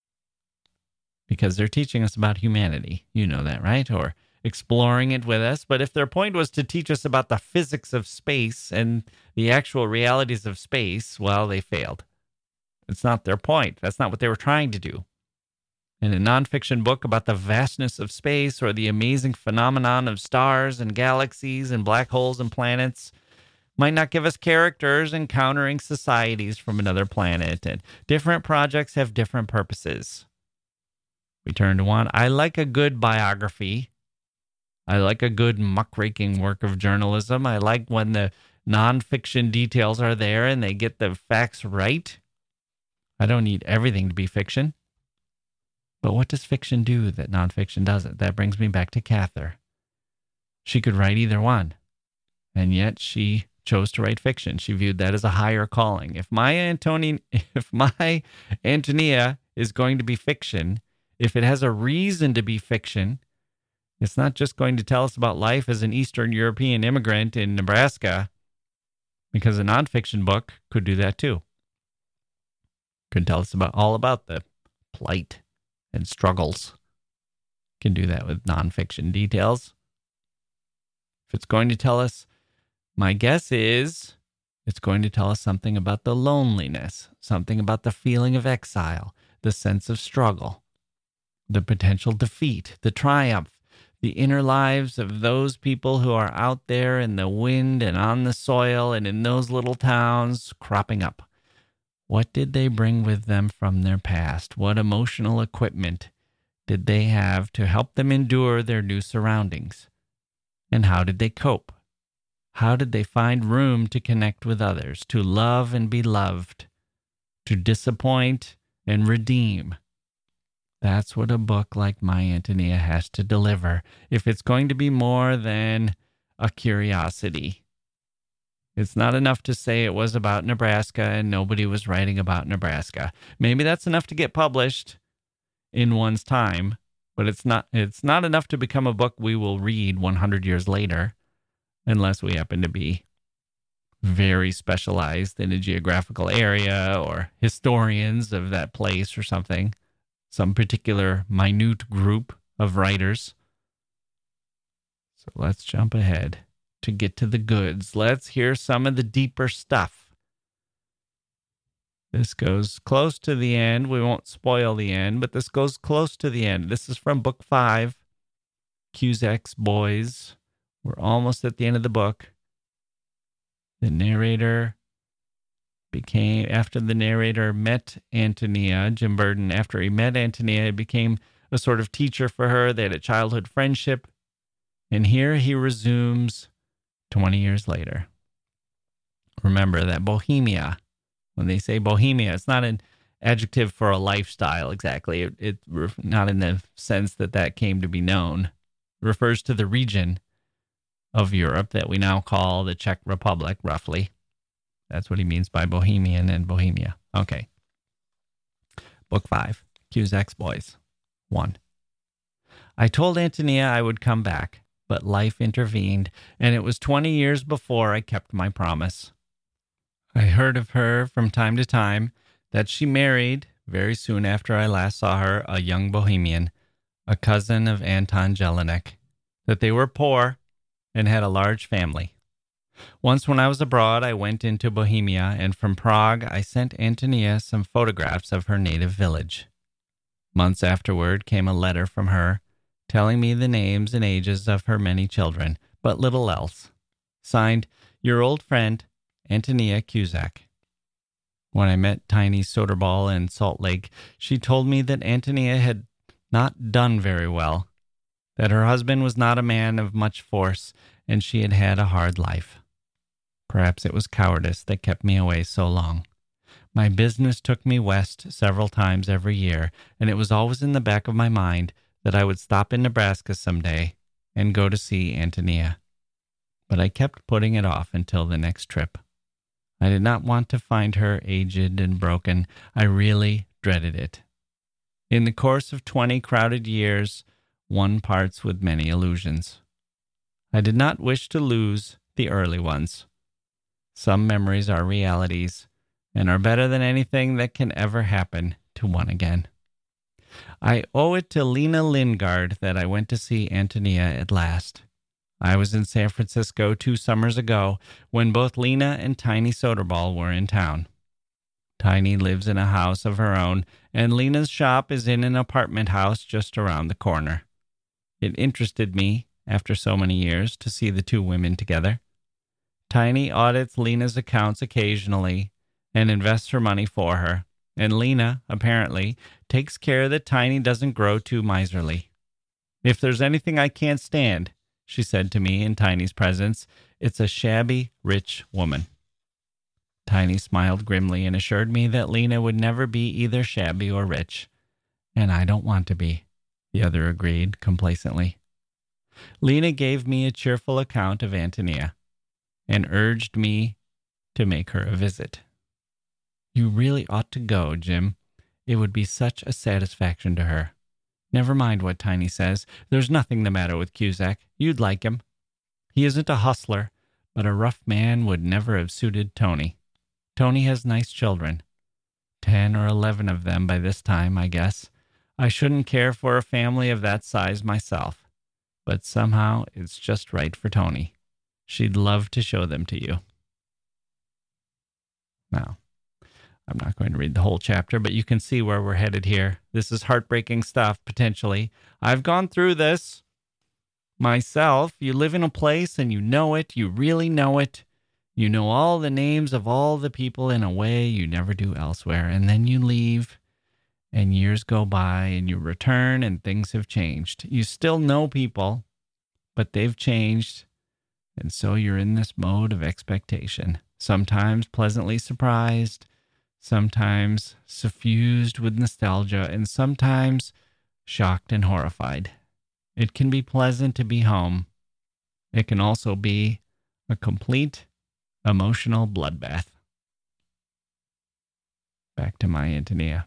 S1: because they're teaching us about humanity, you know that, right? Or exploring it with us. But if their point was to teach us about the physics of space and the actual realities of space, well, they failed. It's not their point. That's not what they were trying to do. And a nonfiction book about the vastness of space or the amazing phenomenon of stars and galaxies and black holes and planets might not give us characters encountering societies from another planet. And different projects have different purposes. We turn to one. I like a good biography. I like a good muckraking work of journalism. I like when the nonfiction details are there and they get the facts right. I don't need everything to be fiction. But what does fiction do that nonfiction doesn't? That brings me back to Cather. She could write either one, and yet she chose to write fiction. She viewed that as a higher calling. If my Antoni- if my Antonia is going to be fiction, if it has a reason to be fiction, it's not just going to tell us about life as an Eastern European immigrant in Nebraska, because a nonfiction book could do that too. Could tell us about all about the plight and struggles. Can do that with nonfiction details. If it's going to tell us, my guess is it's going to tell us something about the loneliness, something about the feeling of exile, the sense of struggle, the potential defeat, the triumph, the inner lives of those people who are out there in the wind and on the soil and in those little towns cropping up. What did they bring with them from their past? What emotional equipment did they have to help them endure their new surroundings? And how did they cope? How did they find room to connect with others, to love and be loved, to disappoint and redeem? That's what a book like My Antonia has to deliver if it's going to be more than a curiosity. It's not enough to say it was about Nebraska and nobody was writing about Nebraska. Maybe that's enough to get published in one's time, but it's not it's not enough to become a book we will read one hundred years later, unless we happen to be very specialized in a geographical area or historians of that place or something, some particular minute group of writers. So let's jump ahead to get to the goods. Let's hear some of the deeper stuff. This goes close to the end. We won't spoil the end, but this goes close to the end. This is from book five, Cusack's Boys. We're almost at the end of the book. The narrator became, after the narrator met Antonia, Jim Burden, after he met Antonia, he became a sort of teacher for her. They had a childhood friendship. And here he resumes twenty years later. Remember that Bohemia, when they say Bohemia, it's not an adjective for a lifestyle exactly. It, it not in the sense that that came to be known. It refers to the region of Europe that we now call the Czech Republic, roughly. That's what he means by Bohemian and Bohemia. Okay. Book five, Cusack's Boys. One. I told Antonia I would come back, but life intervened, and it was twenty years before I kept my promise. I heard of her from time to time that she married, very soon after I last saw her, a young Bohemian, a cousin of Anton Jelinek, that they were poor and had a large family. Once when I was abroad, I went into Bohemia, and from Prague I sent Antonia some photographs of her native village. Months afterward came a letter from her, telling me the names and ages of her many children, but little else. Signed, your old friend, Antonia Cusack. When I met Tiny Soderball in Salt Lake, she told me that Antonia had not done very well, that her husband was not a man of much force, and she had had a hard life. Perhaps it was cowardice that kept me away so long. My business took me west several times every year, and it was always in the back of my mind that I would stop in Nebraska someday and go to see Antonia. But I kept putting it off until the next trip. I did not want to find her aged and broken. I really dreaded it. In the course of twenty crowded years, one parts with many illusions. I did not wish to lose the early ones. Some memories are realities and are better than anything that can ever happen to one again. I owe it to Lena Lingard that I went to see Antonia at last. I was in San Francisco two summers ago when both Lena and Tiny Soderball were in town. Tiny lives in a house of her own, and Lena's shop is in an apartment house just around the corner. It interested me, after so many years, to see the two women together. Tiny audits Lena's accounts occasionally and invests her money for her, and Lena, apparently, takes care that Tiny doesn't grow too miserly. If there's anything I can't stand, she said to me in Tiny's presence, it's a shabby, rich woman. Tiny smiled grimly and assured me that Lena would never be either shabby or rich. And I don't want to be, the other agreed complacently. Lena gave me a cheerful account of Antonia and urged me to make her a visit. You really ought to go, Jim. It would be such a satisfaction to her. Never mind what Tiny says. There's nothing the matter with Cusack. You'd like him. He isn't a hustler, but a rough man would never have suited Tony. Tony has nice children. Ten or eleven of them by this time, I guess. I shouldn't care for a family of that size myself, but somehow it's just right for Tony. She'd love to show them to you. Now, I'm not going to read the whole chapter, but you can see where we're headed here. This is heartbreaking stuff, potentially. I've gone through this myself. You live in a place and you know it. You really know it. You know all the names of all the people in a way you never do elsewhere. And then you leave, and years go by, and you return, and things have changed. You still know people, but they've changed. And so you're in this mode of expectation, sometimes pleasantly surprised, sometimes suffused with nostalgia, and sometimes shocked and horrified. It can be pleasant to be home. It can also be a complete emotional bloodbath. Back to my Antonia.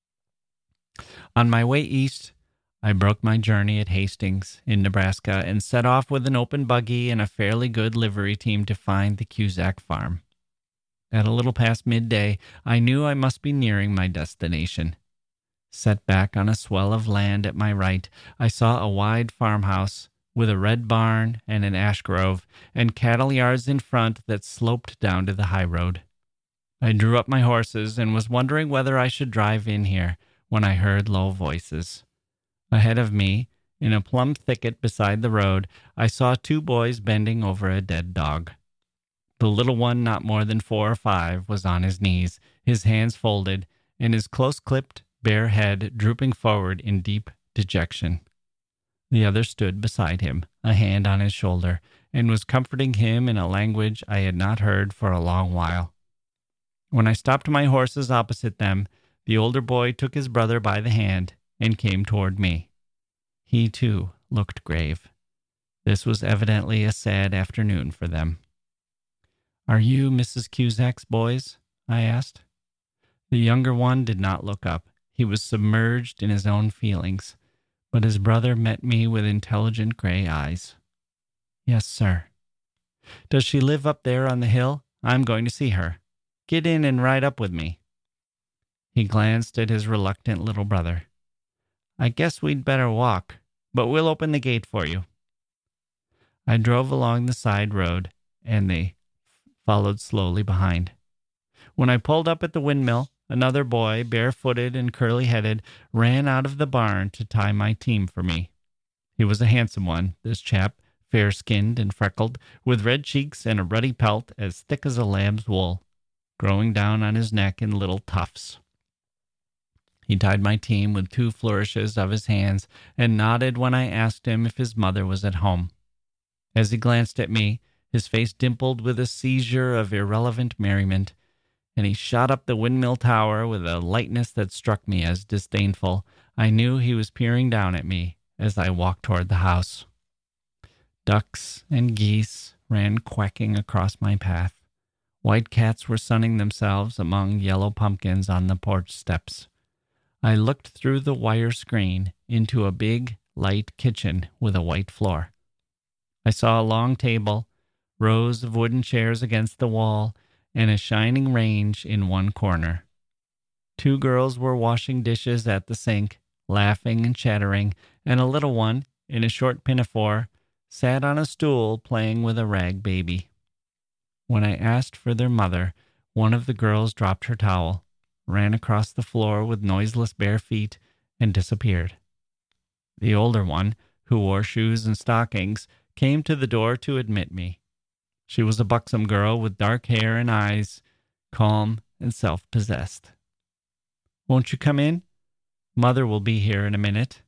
S1: On my way east, I broke my journey at Hastings in Nebraska and set off with an open buggy and a fairly good livery team to find the Cusack farm. At a little past midday, I knew I must be nearing my destination. Set back on a swell of land at my right, I saw a wide farmhouse with a red barn and an ash grove, and cattle yards in front that sloped down to the high road. I drew up my horses and was wondering whether I should drive in here when I heard low voices. Ahead of me, in a plum thicket beside the road, I saw two boys bending over a dead dog. The little one, not more than four or five, was on his knees, his hands folded, and his close-clipped, bare head drooping forward in deep dejection. The other stood beside him, a hand on his shoulder, and was comforting him in a language I had not heard for a long while. When I stopped my horses opposite them, the older boy took his brother by the hand and came toward me. He, too, looked grave. This was evidently a sad afternoon for them. "Are you Missus Cusack's boys?" I asked. The younger one did not look up. He was submerged in his own feelings, but his brother met me with intelligent gray eyes. "Yes, sir." "Does she live up there on the hill? I'm going to see her. Get in and ride up with me." He glanced at his reluctant little brother. "I guess we'd better walk, but we'll open the gate for you." I drove along the side road, and they followed slowly behind. When I pulled up at the windmill, another boy, barefooted and curly-headed, ran out of the barn to tie my team for me. He was a handsome one, this chap, fair-skinned and freckled, with red cheeks and a ruddy pelt as thick as a lamb's wool, growing down on his neck in little tufts. He tied my team with two flourishes of his hands and nodded when I asked him if his mother was at home. As he glanced at me, his face dimpled with a seizure of irrelevant merriment, and he shot up the windmill tower with a lightness that struck me as disdainful. I knew he was peering down at me as I walked toward the house. Ducks and geese ran quacking across my path. White cats were sunning themselves among yellow pumpkins on the porch steps. I looked through the wire screen into a big, light kitchen with a white floor. I saw a long table, rows of wooden chairs against the wall, and a shining range in one corner. Two girls were washing dishes at the sink, laughing and chattering, and a little one, in a short pinafore, sat on a stool playing with a rag baby. When I asked for their mother, one of the girls dropped her towel, ran across the floor with noiseless bare feet, and disappeared. The older one, who wore shoes and stockings, came to the door to admit me. She was a buxom girl with dark hair and eyes, calm and self-possessed. "Won't you come in? Mother will be here in a minute."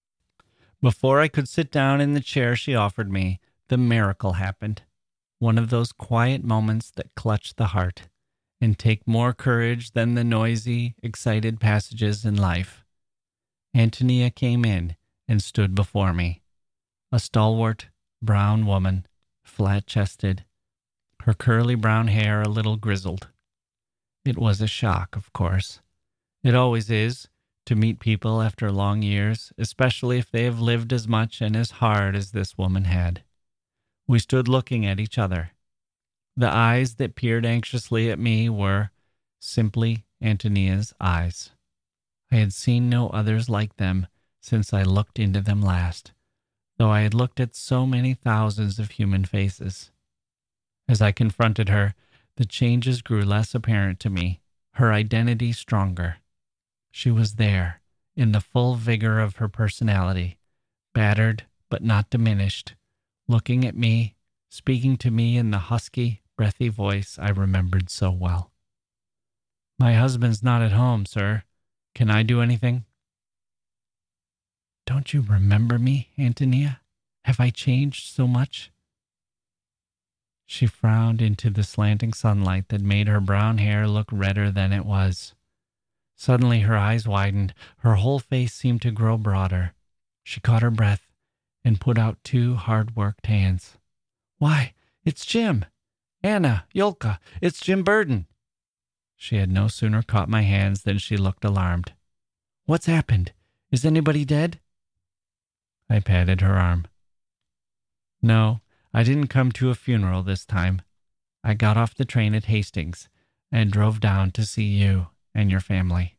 S1: Before I could sit down in the chair she offered me, the miracle happened. One of those quiet moments that clutch the heart and take more courage than the noisy, excited passages in life. Antonia came in and stood before me, a stalwart, brown woman, flat-chested, her curly brown hair a little grizzled. It was a shock, of course. It always is, to meet people after long years, especially if they have lived as much and as hard as this woman had. We stood looking at each other. The eyes that peered anxiously at me were simply Antonia's eyes. I had seen no others like them since I looked into them last, though I had looked at so many thousands of human faces. As I confronted her, the changes grew less apparent to me, her identity stronger. She was there, in the full vigor of her personality, battered but not diminished, looking at me, speaking to me in the husky, breathy voice I remembered so well. My husband's not at home, sir. Can I do anything? Don't you remember me, Antonia? Have I changed so much? She frowned into the slanting sunlight that made her brown hair look redder than it was. Suddenly her eyes widened. Her whole face seemed to grow broader. She caught her breath and put out two hard-worked hands. Why, it's Jim! Anna, Yulka, it's Jim Burden! She had no sooner caught my hands than she looked alarmed. What's happened? Is anybody dead? I patted her arm. No, I didn't come to a funeral this time. I got off the train at Hastings and drove down to see you and your family.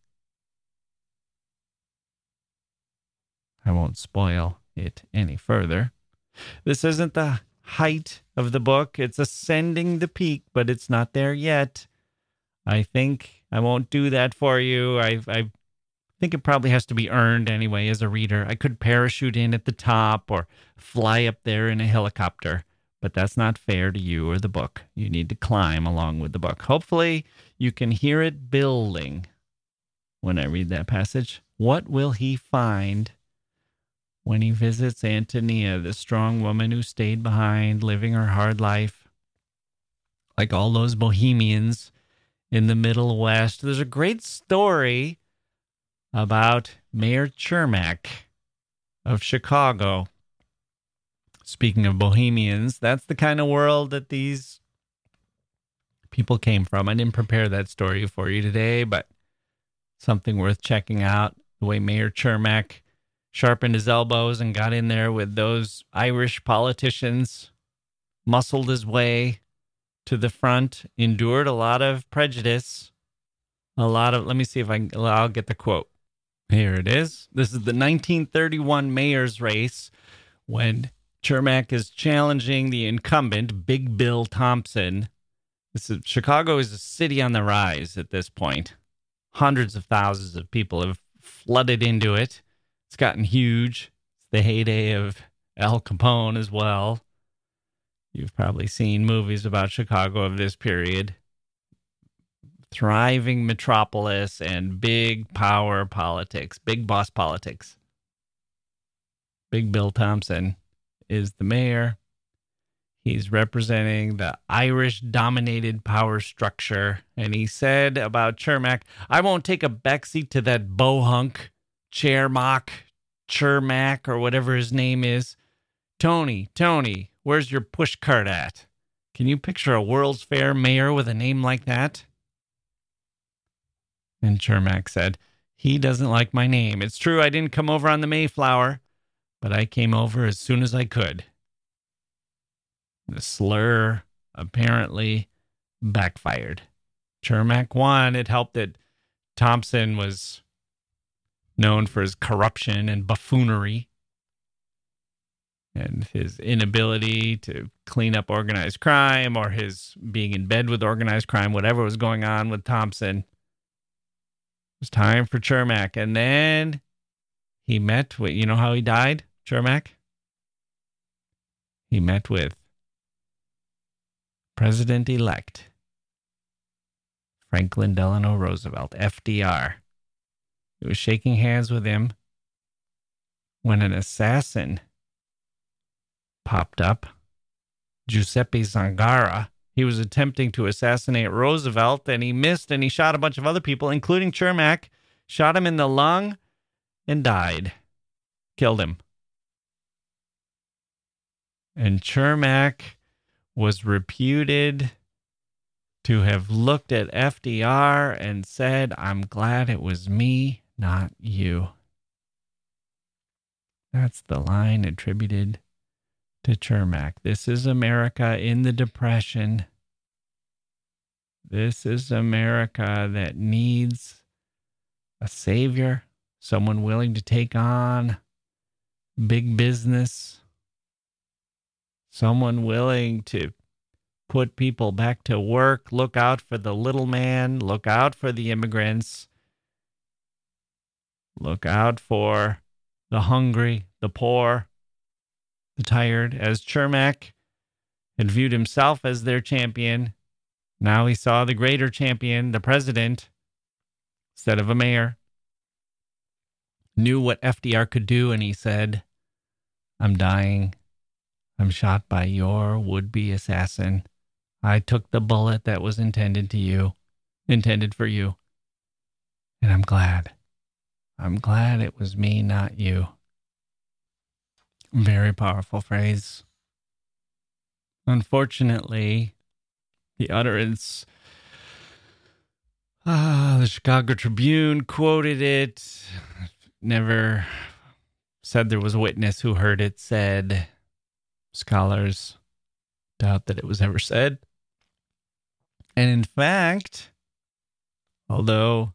S1: I won't spoil it any further. This isn't the height of the book. It's ascending the peak, but it's not there yet. I think I won't do that for you. I I think it probably has to be earned anyway as a reader. I could parachute in at the top or fly up there in a helicopter, but that's not fair to you or the book. You need to climb along with the book. Hopefully you can hear it building when I read that passage. What will he find when he visits Antonia, the strong woman who stayed behind, living her hard life, like all those bohemians in the Middle West? There's a great story about Mayor Chermak of Chicago. Speaking of bohemians, that's the kind of world that these people came from. I didn't prepare that story for you today, but something worth checking out. The way Mayor Chermak sharpened his elbows and got in there with those Irish politicians, muscled his way to the front, endured a lot of prejudice, a lot of, let me see if I can, I'll get the quote. Here it is. This is the nineteen thirty-one mayor's race when Chermak is challenging the incumbent, Big Bill Thompson. This is, Chicago is a city on the rise at this point. Hundreds of thousands of people have flooded into it. It's gotten huge. It's the heyday of Al Capone as well. You've probably seen movies about Chicago of this period. Thriving metropolis and big power politics, big boss politics. Big Bill Thompson is the mayor. He's representing the Irish-dominated power structure. And he said about Chermak, I won't take a backseat to that bohunk, Chairmock, Chermak, or whatever his name is. Tony, Tony, where's your pushcart at? Can you picture a World's Fair mayor with a name like that? And Chermak said, he doesn't like my name. It's true I didn't come over on the Mayflower, but I came over as soon as I could. The slur apparently backfired. Chermak won. It helped that Thompson was known for his corruption and buffoonery and his inability to clean up organized crime or his being in bed with organized crime, whatever was going on with Thompson. It was time for Chermak. And then he met with, you know how he died, Chermak? He met with President-elect Franklin Delano Roosevelt, F D R. He was shaking hands with him when an assassin popped up, Giuseppe Zangara. He was attempting to assassinate Roosevelt, and he missed, and he shot a bunch of other people, including Chermak, shot him in the lung, and died. Killed him. And Chermak was reputed to have looked at F D R and said, I'm glad it was me, not you. That's the line attributed to Chermak. This is America in the Depression. This is America that needs a savior, someone willing to take on big business, someone willing to put people back to work, look out for the little man, look out for the immigrants, look out for the hungry, the poor, the tired. As Chermak had viewed himself as their champion. Now he saw the greater champion, the president, instead of a mayor. Knew what F D R could do, and he said, I'm dying. I'm shot by your would-be assassin. I took the bullet that was intended to you, intended for you. And I'm glad. I'm glad it was me, not you. Very powerful phrase. Unfortunately, the utterance, ah, the Chicago Tribune quoted it, never said there was a witness who heard it said. Scholars doubt that it was ever said. And in fact, although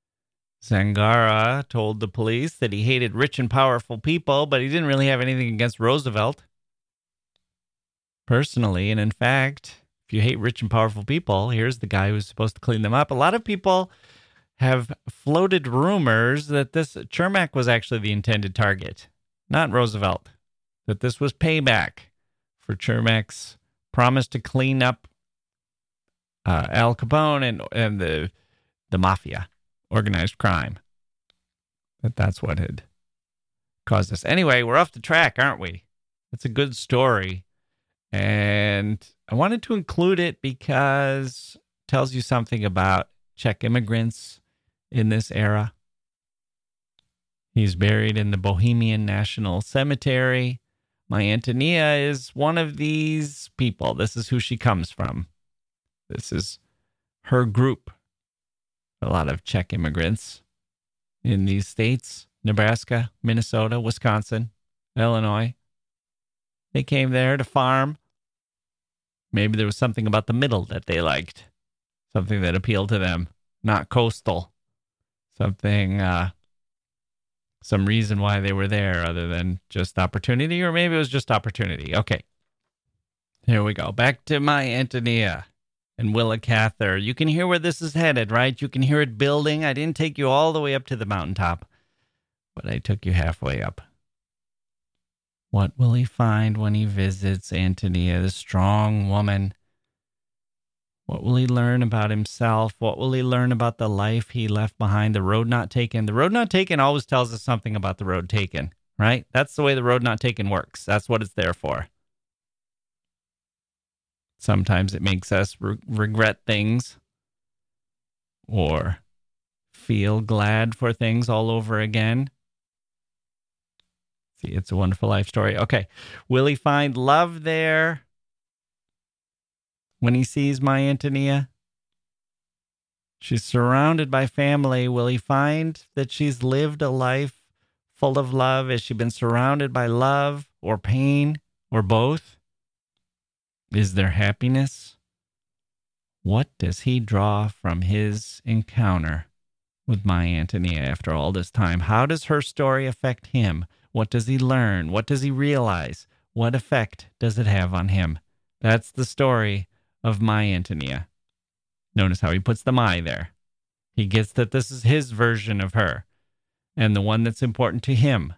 S1: Zangara told the police that he hated rich and powerful people, but he didn't really have anything against Roosevelt personally. And in fact, if you hate rich and powerful people, here's the guy who's supposed to clean them up. A lot of people have floated rumors that this Chermak was actually the intended target, not Roosevelt, that this was payback for Chermak's promise to clean up uh, Al Capone and, and the the mafia, organized crime. That that's what had caused this. Anyway, we're off the track, aren't we? It's a good story. And I wanted to include it because it tells you something about Czech immigrants in this era. He's buried in the Bohemian National Cemetery. My Antonia is one of these people. This is who she comes from. This is her group. A lot of Czech immigrants in these states, Nebraska, Minnesota, Wisconsin, Illinois. They came there to farm. Maybe there was something about the middle that they liked, something that appealed to them, not coastal, something, uh, some reason why they were there other than just opportunity, or maybe it was just opportunity. Okay, here we go. Back to my Antonia and Willa Cather. You can hear where this is headed, right? You can hear it building. I didn't take you all the way up to the mountaintop, but I took you halfway up. What will he find when he visits Antonia, the strong woman? What will he learn about himself? What will he learn about the life he left behind, the road not taken? The road not taken always tells us something about the road taken, right? That's the way the road not taken works. That's what it's there for. Sometimes it makes us re- regret things or feel glad for things all over again. See, It's a Wonderful Life story. Okay. Will he find love there when he sees my Antonia? She's surrounded by family. Will he find that she's lived a life full of love? Has she been surrounded by love or pain or both? Is there happiness? What does he draw from his encounter with my Antonia after all this time? How does her story affect him? What does he learn? What does he realize? What effect does it have on him? That's the story of my Antonia. Notice how he puts the my there. He gets that this is his version of her and the one that's important to him.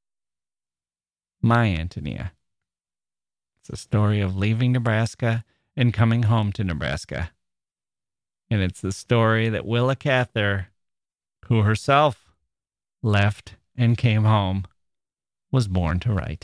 S1: My Antonia. It's a story of leaving Nebraska and coming home to Nebraska. And it's the story that Willa Cather, who herself left and came home, was born to write.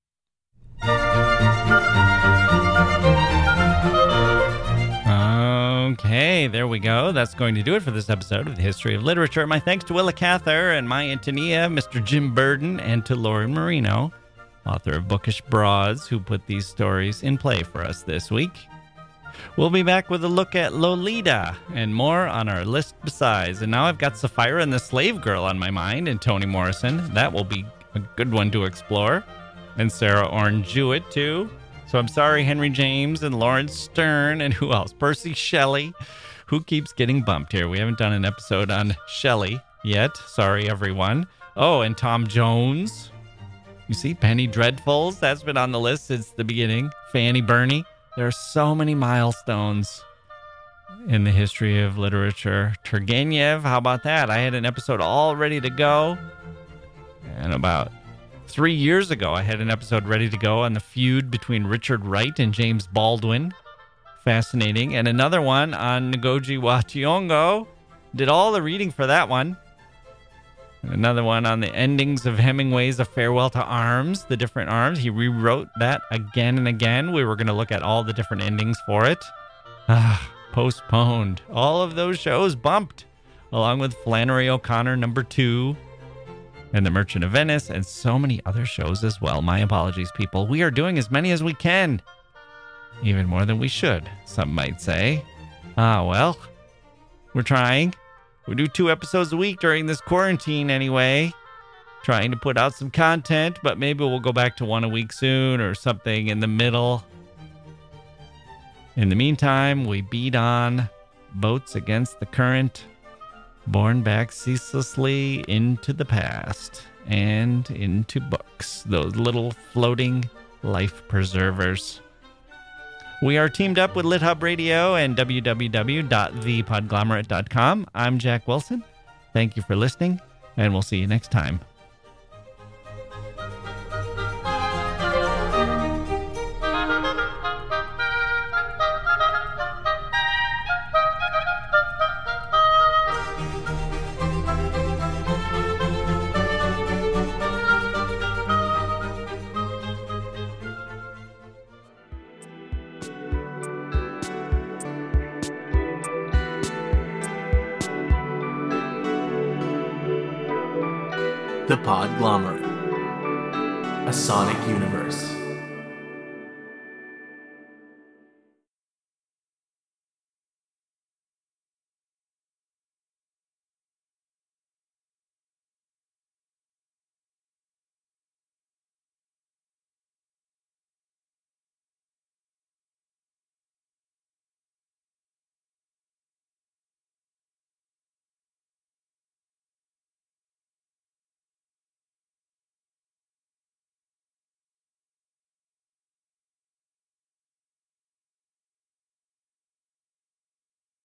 S1: Okay, there we go. That's going to do it for this episode of the History of Literature. My thanks to Willa Cather and my Antonia, Mister Jim Burden, and to Lauren Marino, author of Bookish Broads, who put these stories in play for us this week. We'll be back with a look at Lolita and more on our list besides. And now I've got Sapphira and the Slave Girl on my mind and Toni Morrison. That will be a good one to explore. And Sarah Orne Jewett, too. So I'm sorry, Henry James and Lawrence Stern and who else? Percy Shelley, who keeps getting bumped here. We haven't done an episode on Shelley yet. Sorry, everyone. Oh, and Tom Jones. You see, Penny Dreadfuls. That's been on the list since the beginning. Fanny Burney. There are so many milestones in the history of literature. Turgenev, how about that? I had an episode all ready to go. And about Three years ago, I had an episode ready to go on the feud between Richard Wright and James Baldwin. Fascinating. And another one on Ngugi wa Thiong'o. Did all the reading for that one. And another one on the endings of Hemingway's A Farewell to Arms, the different arms. He rewrote that again and again. We were going to look at all the different endings for it. Ah, postponed. All of those shows bumped, along with Flannery O'Connor number two and The Merchant of Venice and so many other shows as well. My apologies, people. We are doing as many as we can. Even more than we should, some might say. Ah, well, we're trying. We do two episodes a week during this quarantine anyway. Trying to put out some content, but maybe we'll go back to one a week soon or something in the middle. In the meantime, we beat on boats against the current, borne back ceaselessly into the past and into books, those little floating life preservers. We are teamed up with LitHub Radio and w w w dot the podglomerate dot com. I'm Jack Wilson. Thank you for listening, and we'll see you next time.
S2: The Podglomerate, a sonic universe.